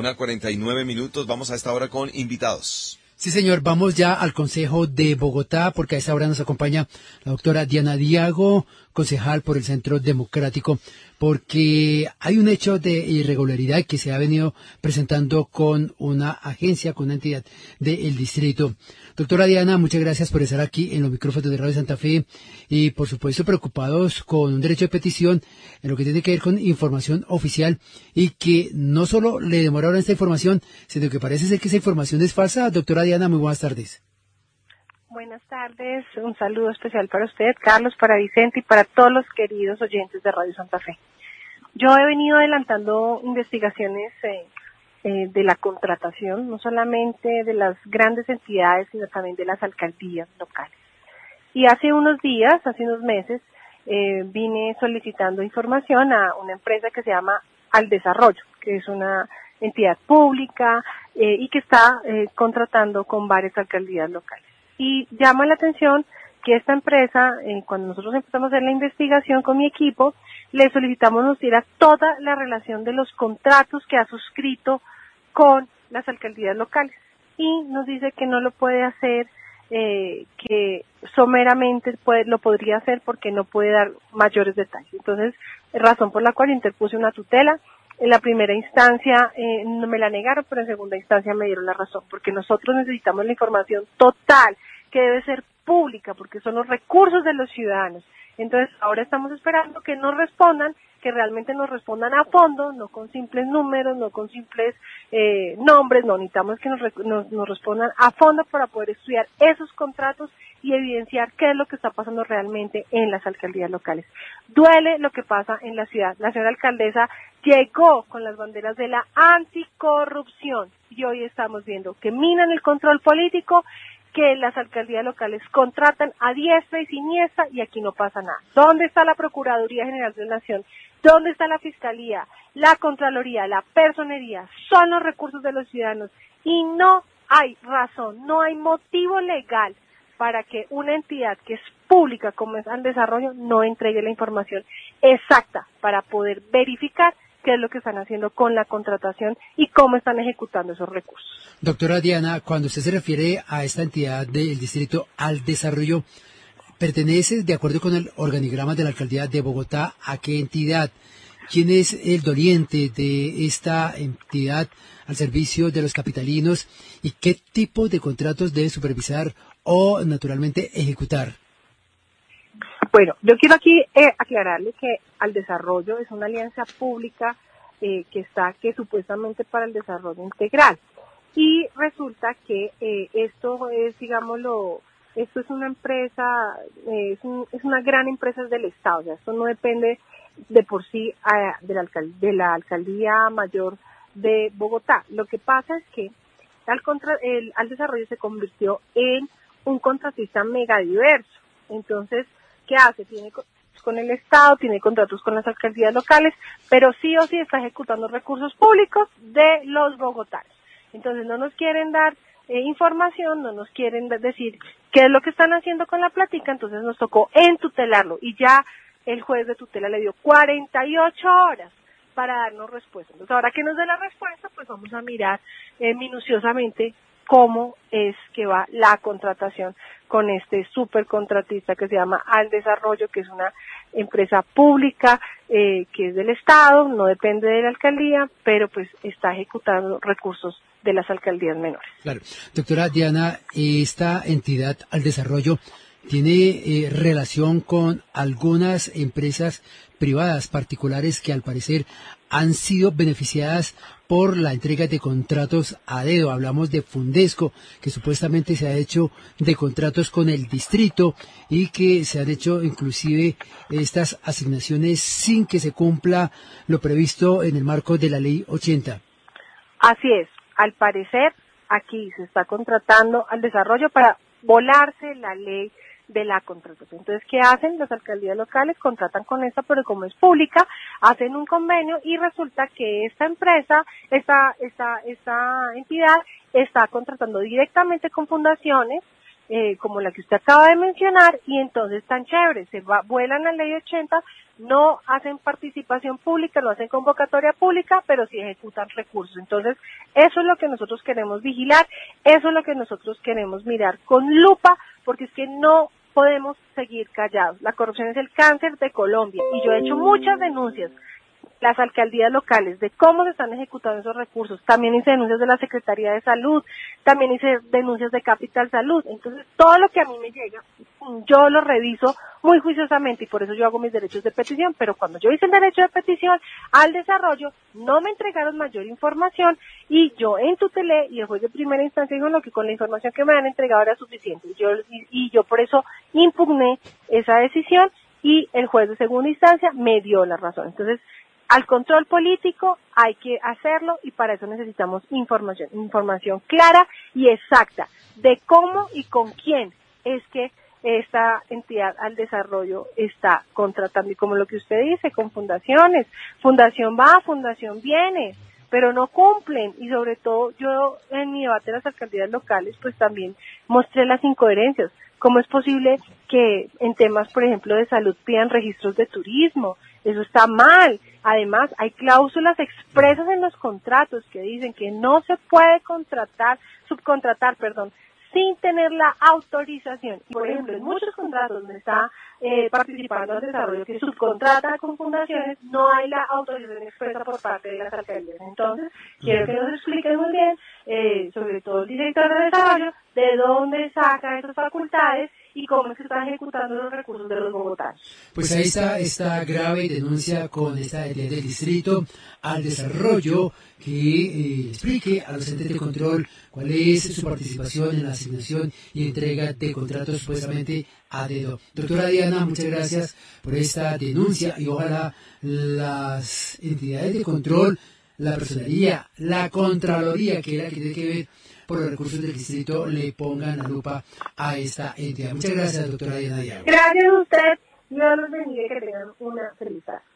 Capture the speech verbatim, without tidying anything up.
una cuarenta y nueve minutos, vamos a esta hora con invitados. Sí, señor, vamos ya al Consejo de Bogotá, porque a esta hora nos acompaña la doctora Diana Diago, concejal por el Centro Democrático, porque hay un hecho de irregularidad que se ha venido presentando con una agencia, con una entidad del distrito. Doctora Diana, muchas gracias por estar aquí en los micrófonos de Radio Santa Fe y, por supuesto, preocupados con un derecho de petición en lo que tiene que ver con información oficial y que no solo le demoraron esta información, sino que parece ser que esa información es falsa. Doctora Diana, muy buenas tardes. Buenas tardes, un saludo especial para usted, Carlos, para Vicente y para todos los queridos oyentes de Radio Santa Fe. Yo he venido adelantando investigaciones eh, eh, de la contratación, no solamente de las grandes entidades, sino también de las alcaldías locales. Y hace unos días, hace unos meses, eh, vine solicitando información a una empresa que se llama Al Desarrollo, que es una entidad pública eh, y que está eh, contratando con varias alcaldías locales. Y llama la atención que esta empresa, eh, cuando nosotros empezamos a hacer la investigación con mi equipo, le solicitamos nos diera toda la relación de los contratos que ha suscrito con las alcaldías locales. Y nos dice que no lo puede hacer, eh, que someramente puede, lo podría hacer porque no puede dar mayores detalles. Entonces, razón por la cual interpuse una tutela. En la primera instancia eh, no me la negaron, pero en segunda instancia me dieron la razón, porque nosotros necesitamos la información total, que debe ser pública, porque son los recursos de los ciudadanos. Entonces, ahora estamos esperando que nos respondan, que realmente nos respondan a fondo, no con simples números, no con simples eh, nombres, no, necesitamos que nos, nos, nos respondan a fondo para poder estudiar esos contratos y evidenciar qué es lo que está pasando realmente en las alcaldías locales. Duele lo que pasa en la ciudad. La señora alcaldesa llegó con las banderas de la anticorrupción y hoy estamos viendo que minan el control político, que las alcaldías locales contratan a diestra y siniestra y aquí no pasa nada. ¿Dónde está la Procuraduría General de la Nación? ¿Dónde está la Fiscalía, la Contraloría, la Personería? Son los recursos de los ciudadanos y no hay razón, no hay motivo legal para que una entidad que es pública como es Al Desarrollo no entregue la información exacta para poder verificar qué es lo que están haciendo con la contratación y cómo están ejecutando esos recursos. Doctora Diana, cuando usted se refiere a esta entidad del distrito Al Desarrollo, ¿pertenece, de acuerdo con el organigrama de la alcaldía de Bogotá, a qué entidad? ¿Quién es el doliente de esta entidad al servicio de los capitalinos y qué tipo de contratos debe supervisar o, naturalmente, ejecutar? Bueno, yo quiero aquí eh, aclararle que Al Desarrollo es una alianza pública eh, que está que supuestamente para el desarrollo integral y resulta que eh, esto es, digámoslo, esto es una empresa, eh, es, un, es una gran empresa del Estado, o sea, esto no depende de por sí a, de, la alcald- de la alcaldía mayor de Bogotá. Lo que pasa es que al, contra, el, al desarrollo se convirtió en un contratista mega diverso, entonces ¿qué hace? Tiene contratos con el Estado, tiene contratos con las alcaldías locales, pero sí o sí está ejecutando recursos públicos de los bogotanos. Entonces no nos quieren dar eh, información, no nos quieren decir qué es lo que están haciendo con la plática, entonces nos tocó entutelarlo y ya el juez de tutela le dio cuarenta y ocho horas para darnos respuesta. Entonces ahora que nos dé la respuesta, pues vamos a mirar eh, minuciosamente cómo es que va la contratación con este supercontratista que se llama Al Desarrollo, que es una empresa pública eh, que es del Estado, no depende de la alcaldía, pero pues está ejecutando recursos de las alcaldías menores. Claro. Doctora Diana, esta entidad Al Desarrollo tiene eh, relación con algunas empresas privadas particulares que al parecer han sido beneficiadas por la entrega de contratos a dedo. Hablamos de Fundesco, que supuestamente se ha hecho de contratos con el distrito y que se han hecho inclusive estas asignaciones sin que se cumpla lo previsto en el marco de la ley ochenta. Así es, al parecer aquí se está contratando Al Desarrollo para volarse la ley de la contratación. Entonces, ¿qué hacen? Las alcaldías locales contratan con esta, pero como es pública, hacen un convenio y resulta que esta empresa, esta, esta, esta entidad está contratando directamente con fundaciones, eh, como la que usted acaba de mencionar, y entonces tan chévere, se va, vuelan la ley ochenta, no hacen participación pública, no hacen convocatoria pública, pero sí ejecutan recursos. Entonces, eso es lo que nosotros queremos vigilar, eso es lo que nosotros queremos mirar con lupa, porque es que no podemos seguir callados. La corrupción es el cáncer de Colombia, y yo he hecho muchas denuncias las alcaldías locales de cómo se están ejecutando esos recursos. También hice denuncias de la Secretaría de Salud, también hice denuncias de Capital Salud. Entonces, todo lo que a mí me llega, yo lo reviso muy juiciosamente, y por eso yo hago mis derechos de petición. Pero cuando yo hice el derecho de petición al desarrollo, no me entregaron mayor información, y yo entutelé, y el juez de primera instancia dijo no, que con la información que me han entregado era suficiente. Y yo, y, y yo por eso impugné esa decisión, y el juez de segunda instancia me dio la razón. Entonces, al control político hay que hacerlo, y para eso necesitamos información, información clara y exacta de cómo y con quién es que esta entidad al desarrollo está contratando. Y como lo que usted dice, con fundaciones, fundación va, fundación viene, pero no cumplen. Y sobre todo, yo en mi debate de las alcaldías locales, pues también mostré las incoherencias. ¿Cómo es posible que en temas, por ejemplo, de salud pidan registros de turismo? Eso está mal. Además, hay cláusulas expresas en los contratos que dicen que no se puede contratar, subcontratar, perdón, sin tener la autorización. Y, por ejemplo, en muchos contratos donde está eh, participando el desarrollo que subcontrata con fundaciones, no hay la autorización expresa por parte de las alcaldías. Entonces, quiero que nos expliquen muy bien, eh, sobre todo el director de desarrollo, de dónde saca esas facultades y cómo es que está ejecutando los recursos de los bogotanos. Pues ahí está esta grave denuncia con esta entidad del distrito al desarrollo, que eh, explique a los entes de control cuál es su participación en la asignación y entrega de contratos supuestamente a dedo. Doctora Diana, muchas gracias por esta denuncia, y ojalá las entidades de control, la personería, la Contraloría, que es la que tiene que ver por los recursos del distrito, le pongan la lupa a esta entidad. Muchas gracias, doctora Diana Diago. Gracias a usted. Dios los bendiga y que tengan una feliz tarde.